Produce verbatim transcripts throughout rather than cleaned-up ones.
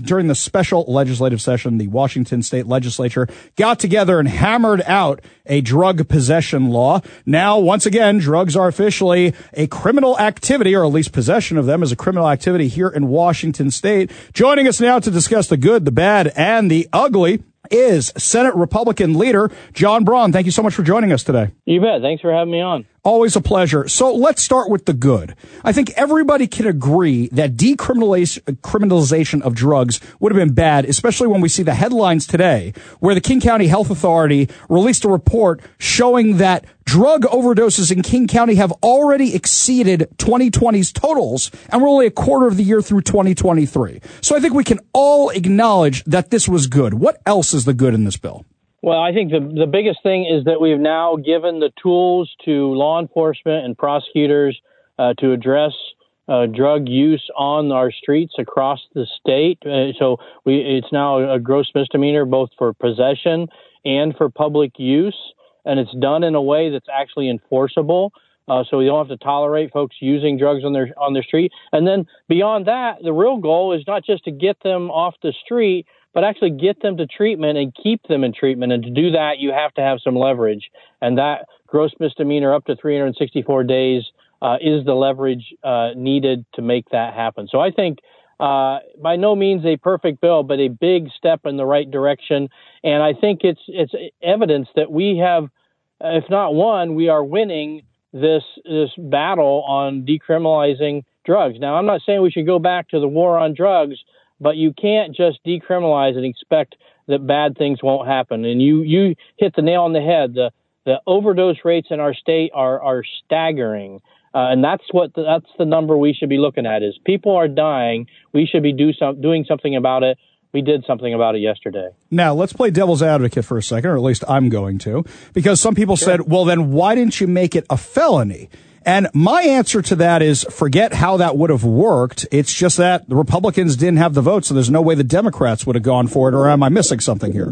during the special legislative session, the Washington State Legislature got together and hammered out a drug possession law. Now, once again, drugs are officially a criminal activity, or at least possession of them is a criminal activity here in Washington State. Joining us now to discuss the good, the bad, and the ugly is Senate Republican leader John Braun. Thank you so much for joining us today. You bet. Thanks for having me on. Always a pleasure. So let's start with the good. I think everybody can agree that decriminalization of drugs would have been bad, especially when we see the headlines today where the King County Health Authority released a report showing that drug overdoses in King County have already exceeded twenty twenty's totals, and we're only a quarter of the year through twenty twenty-three. So I think we can all acknowledge that this was good. What else is the good in this bill? Well, I think the the biggest thing is that we've now given the tools to law enforcement and prosecutors uh, to address uh, drug use on our streets across the state. Uh, so we it's now a gross misdemeanor both for possession and for public use, and it's done in a way that's actually enforceable. Uh, so we don't have to tolerate folks using drugs on their on their street. And then beyond that, the real goal is not just to get them off the street, but actually get them to treatment and keep them in treatment. And to do that, you have to have some leverage. And that gross misdemeanor up to three hundred sixty-four days uh, is the leverage uh, needed to make that happen. So I think uh, by no means a perfect bill, but a big step in the right direction. And I think it's it's evidence that we have, if not won, we are winning this this battle on decriminalizing drugs. Now, I'm not saying we should go back to the war on drugs, but you can't just decriminalize and expect that bad things won't happen. And you, you hit the nail on the head. The the overdose rates in our state are are staggering, uh, and that's what the, that's the number we should be looking at. Is people are dying. We should be do some doing something about it. We did something about it yesterday. Now, let's play devil's advocate for a second, or at least I'm going to, because some people sure. said, well, then why didn't you make it a felony? And my answer to that is forget how that would have worked. It's just that the Republicans didn't have the vote, so there's no way the Democrats would have gone for it, or am I missing something here?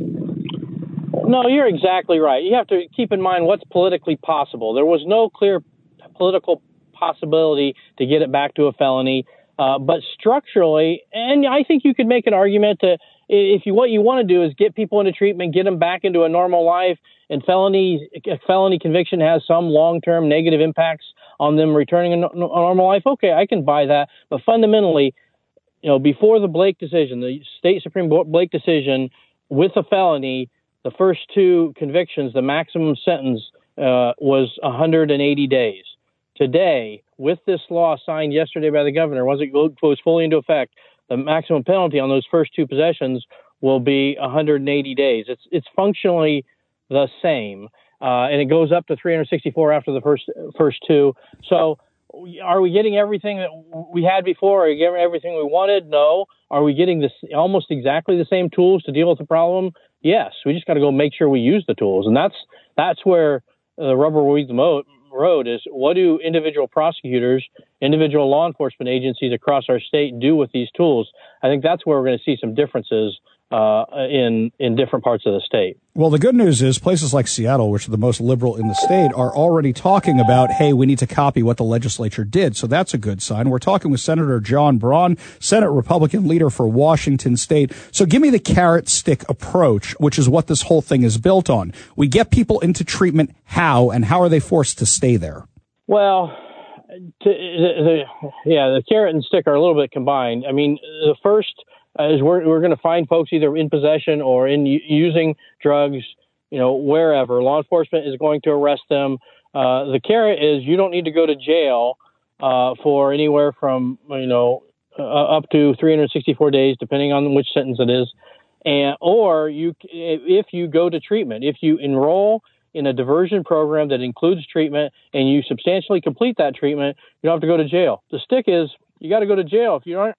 No, you're exactly right. You have to keep in mind what's politically possible. There was no clear political possibility to get it back to a felony. Uh, but structurally, and I think you could make an argument to if you what you want to do is get people into treatment, get them back into a normal life, and felony a felony conviction has some long-term negative impacts on them returning a, no, a normal life. Okay, I can buy that. But fundamentally, you know, before the Blake decision, the state Supreme Blake decision with a felony, the first two convictions, the maximum sentence uh, was one hundred eighty days. Today, with this law signed yesterday by the governor, once it goes fully into effect, the maximum penalty on those first two possessions will be one hundred eighty days. It's it's functionally the same, uh, and it goes up to three hundred sixty-four after the first first two. So, are we getting everything that we had before? Are we getting everything we wanted? No. Are we getting this almost exactly the same tools to deal with the problem? Yes. We just got to go make sure we use the tools, and that's that's where the rubber meets the mo- road is what do individual prosecutors, individual law enforcement agencies across our state do with these tools? I think that's where we're going to see some differences uh, in in different parts of the state. Well, the good news is places like Seattle, which are the most liberal in the state, are already talking about, hey, we need to copy what the legislature did. So that's a good sign. We're talking with Senator John Braun, Senate Republican leader for Washington State. So give me the carrot stick approach, which is what this whole thing is built on. We get people into treatment. How, and how are they forced to stay there? Well, to, the, the, yeah, the carrot and stick are a little bit combined. I mean, the first is we're we're going to find folks either in possession or in using drugs, you know, wherever. Law enforcement is going to arrest them. Uh, the carrot is you don't need to go to jail uh, for anywhere from, you know, uh, up to three hundred sixty-four days, depending on which sentence it is. And or you, if you go to treatment, if you enroll in a diversion program that includes treatment and you substantially complete that treatment, you don't have to go to jail. The stick is you got to go to jail if you aren't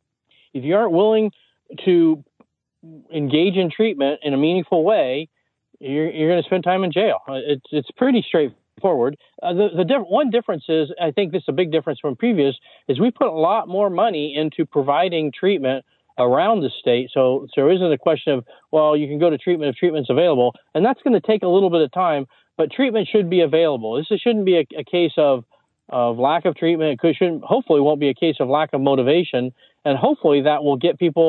if you aren't willing to engage in treatment in a meaningful way. You're, you're going to spend time in jail. It's it's pretty straightforward. Uh, the the diff- one difference is, I think this is a big difference from previous, is we put a lot more money into providing treatment around the state. So, so there isn't a question of, well, you can go to treatment if treatment's available. And that's going to take a little bit of time, but treatment should be available. This shouldn't be a, a case of, of lack of treatment. It could, shouldn't, hopefully won't be a case of lack of motivation. And hopefully that will get people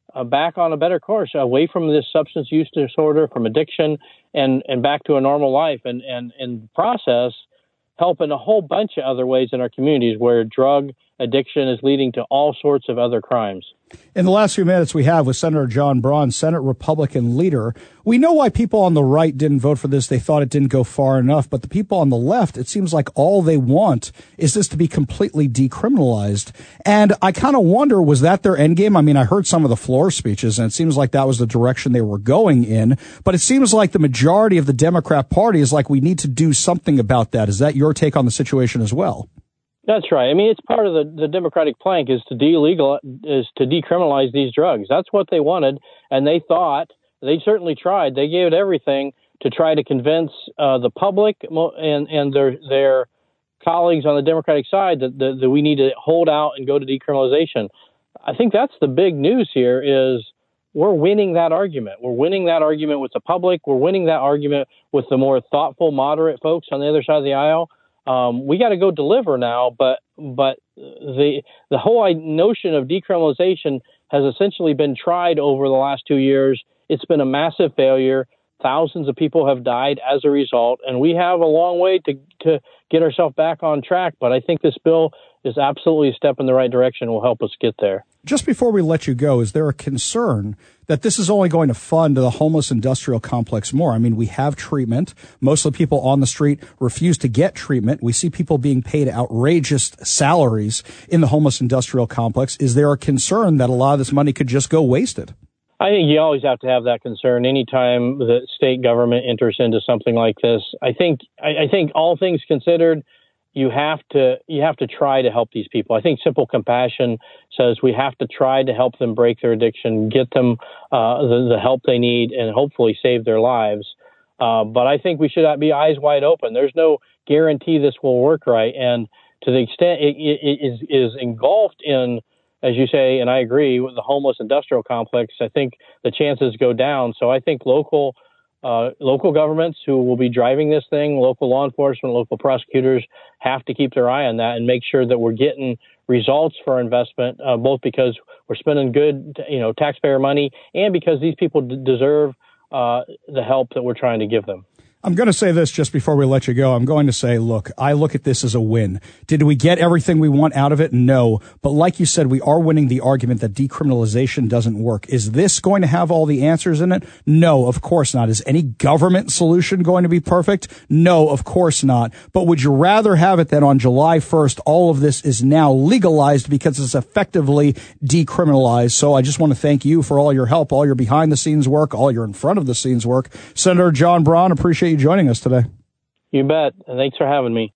uh, back on a better course, away from this substance use disorder, from addiction, and, and back to a normal life. And, and in the process, help in a whole bunch of other ways in our communities where drug addiction is leading to all sorts of other crimes. In the last few minutes we have with Senator John Braun, Senate Republican leader, we know why people on the right didn't vote for this. They thought it didn't go far enough. But the people on the left, it seems like all they want is this to be completely decriminalized. And I kind of wonder, was that their end game? I mean, I heard some of the floor speeches, and it seems like that was the direction they were going in. But it seems like the majority of the Democrat Party is like, we need to do something about that. Is that your take on the situation as well? That's right. I mean, it's part of the, the Democratic plank is to de-legal, is to decriminalize these drugs. That's what they wanted, and they thought, they certainly tried. They gave it everything to try to convince uh, the public and and their their colleagues on the Democratic side that, that that we need to hold out and go to decriminalization. I think that's the big news here is we're winning that argument. We're winning that argument with the public. We're winning that argument with the more thoughtful, moderate folks on the other side of the aisle. Um, we got to go deliver now, but but the the whole notion of decriminalization has essentially been tried over the last two years. It's been a massive failure. Thousands of people have died as a result, and we have a long way to to get ourselves back on track. But I think this bill is absolutely a step in the right direction and will help us get there. Just before we let you go, is there a concern that this is only going to fund the homeless industrial complex more? I mean, we have treatment. Most of the people on the street refuse to get treatment. We see people being paid outrageous salaries in the homeless industrial complex. Is there a concern that a lot of this money could just go wasted? I think you always have to have that concern anytime the state government enters into something like this. I think I, I think all things considered, you have to you have to try to help these people. I think simple compassion says we have to try to help them break their addiction, get them uh, the, the help they need, and hopefully save their lives. Uh, but I think we should be eyes wide open. There's no guarantee this will work right, and to the extent it, it, it is, is engulfed in, as you say, and I agree, with the homeless industrial complex, I think the chances go down. So I think local uh, local governments who will be driving this thing, local law enforcement, local prosecutors, have to keep their eye on that and make sure that we're getting results for our investment, uh, both because we're spending good, you know, taxpayer money and because these people d- deserve uh, the help that we're trying to give them. I'm going to say this just before we let you go. I'm going to say, look, I look at this as a win. Did we get everything we want out of it? No. But like you said, we are winning the argument that decriminalization doesn't work. Is this going to have all the answers in it? No, of course not. Is any government solution going to be perfect? No, of course not. But would you rather have it that on July first, all of this is now legalized because it's effectively decriminalized? So I just want to thank you for all your help, all your behind the scenes work, all your in front of the scenes work. Senator John Braun, appreciate you joining us today. You bet. Thanks for having me.